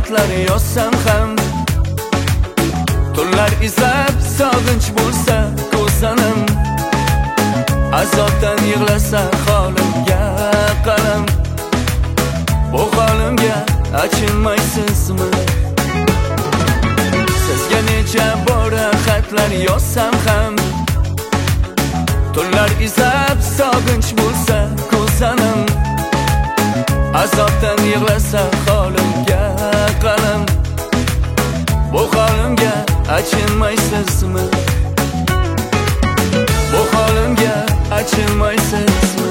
xatlar yozsam ham, tunlar izlab sog'inch bo'lsa ko'zanim, azobdan yig'lasa holimga qalam. Bu holimga achinmaysizmi? Sizga necha bora xatlar yozsam ham, tunlar izlab sog'inch bo'lsa ko'zanim, azobdan yig'lasa holimga qalam. Bu holimga achinmaysizmi? Bu holimga achinmaysizmi?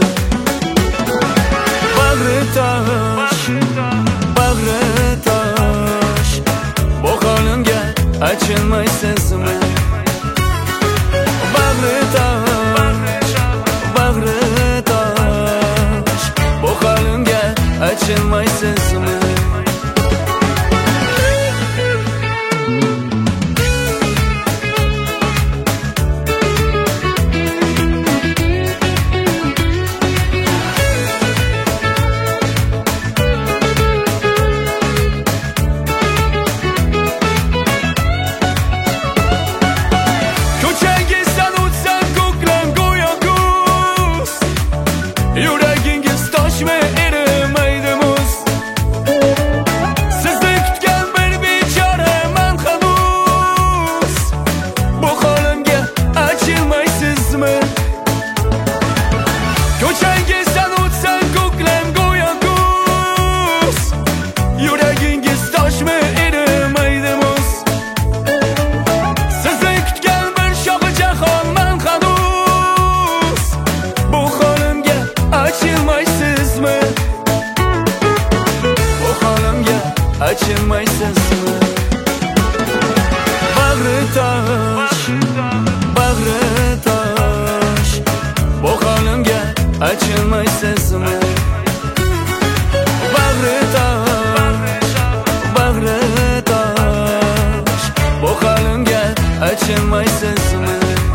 Bag'ri tosh, bag'ri tosh, bu holimga achinmaysizmi? Bag'ri tosh, bag'ri tosh, bu holimga achinmaysizmi? Yuragingiz toshmi erimaydi muz? Sizni kutgan bir bechora man hanuz. Bu holimga achinmaysizmi? Ko'changizdan o'tsam ko'klam go'yo kuz. Yuragingiz toshmi erimaydi muz? Sizni kutgan bir shohi jahon man hanuz. Bu holimga achinmaysizmi? Bu holimga achinmaysizmi? Bag'ri tosh, bag'ri tosh, bu holimga achinmaysizmi? Bag'ri tosh, bag'ri tosh, bu holimga achinmaysizmi?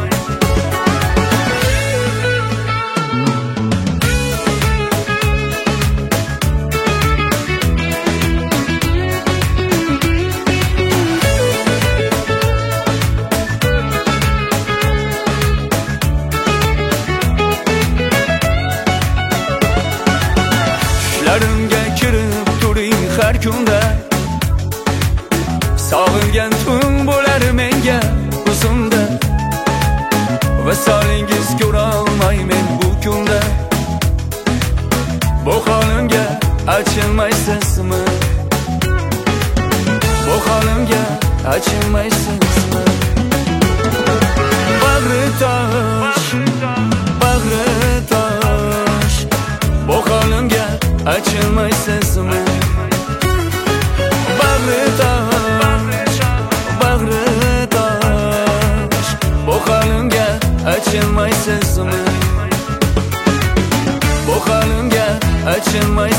Tushlarimga kirib turing har kunda, sog'ingan tun bo'lar menga o'zimda. Visolingiz ko'rolmaymen bu kunda. Bu holimga achinmaysizmi? Bu holimga achinmaysizmi? Bag'ri tosh, bag'ri tosh, bu holimga achinmaysizmi? Bag'ri tosh, bag'ri tosh, bu holimga achinmaysizmi? Bu holimga achinmaysizmi?